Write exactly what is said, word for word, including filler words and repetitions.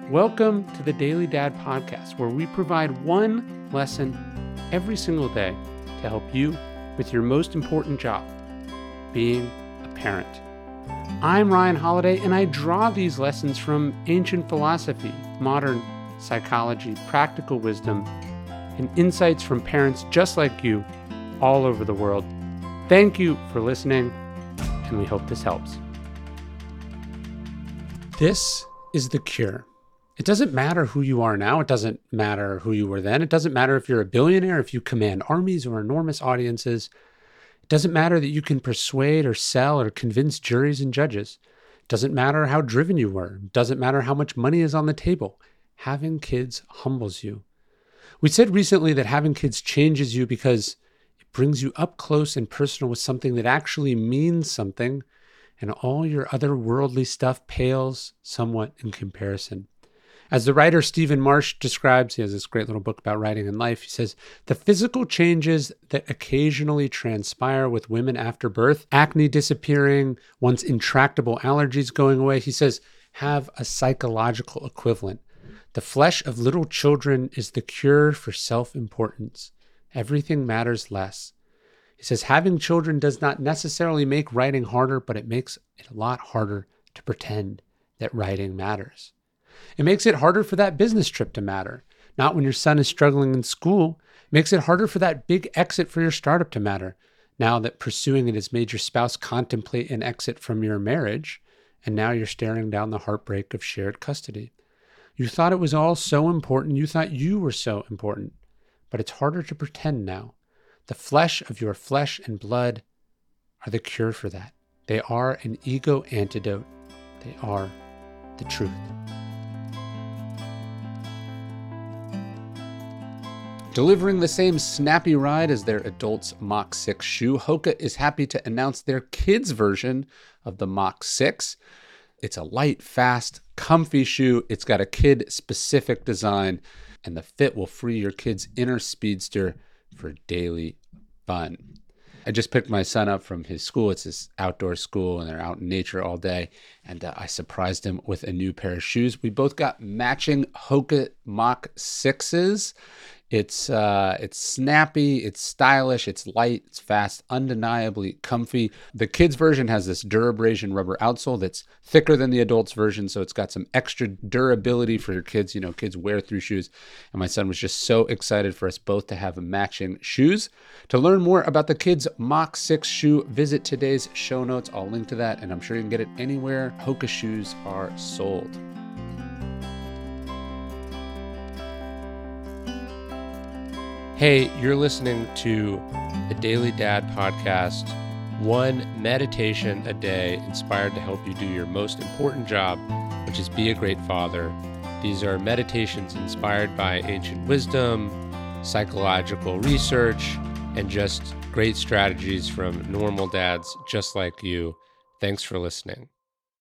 Welcome to the Daily Dad Podcast, where we provide one lesson every single day to help you with your most important job, being a parent. I'm Ryan Holiday, and I draw these lessons from ancient philosophy, modern psychology, practical wisdom, and insights from parents just like you all over the world. Thank you for listening, and we hope this helps. This is the cure. It doesn't matter who you are now. It doesn't matter who you were then. It doesn't matter if you're a billionaire, if you command armies or enormous audiences. It doesn't matter that you can persuade or sell or convince juries and judges. It doesn't matter how driven you were. It doesn't matter how much money is on the table. Having kids humbles you. We said recently that having kids changes you because it brings you up close and personal with something that actually means something, and all your other worldly stuff pales somewhat in comparison. As the writer Stephen Marsh describes, he has this great little book about writing and life. He says, the physical changes that occasionally transpire with women after birth, acne disappearing, once intractable allergies going away, he says, have a psychological equivalent. The flesh of little children is the cure for self-importance. Everything matters less. He says, having children does not necessarily make writing harder, but it makes it a lot harder to pretend that writing matters. It makes it harder for that business trip to matter. Not when your son is struggling in school. It makes it harder for that big exit for your startup to matter. Now that pursuing it has made your spouse contemplate an exit from your marriage, and now you're staring down the heartbreak of shared custody. You thought it was all so important. You thought you were so important. But it's harder to pretend now. The flesh of your flesh and blood are the cure for that. They are an ego antidote. They are the truth. Delivering the same snappy ride as their adult's Mach six shoe, Hoka is happy to announce their kids' version of the Mach six. It's a light, fast, comfy shoe. It's got a kid-specific design, and the fit will free your kid's inner speedster for daily fun. I just picked my son up from his school. It's this outdoor school, and they're out in nature all day. And uh, I surprised him with a new pair of shoes. We both got matching Hoka Mach sixes. It's uh, it's snappy, it's stylish, it's light, it's fast, undeniably comfy. The kids' version has this Durabrasion rubber outsole that's thicker than the adults' version, so it's got some extra durability for your kids. You know, kids wear through shoes. And my son was just so excited for us both to have matching shoes. To learn more about the kids' Mach six shoe, visit today's show notes. I'll link to that, and I'm sure you can get it anywhere Hoka shoes are sold. Hey, you're listening to the Daily Dad Podcast, one meditation a day inspired to help you do your most important job, which is be a great father. These are meditations inspired by ancient wisdom, psychological research, and just great strategies from normal dads just like you. Thanks for listening.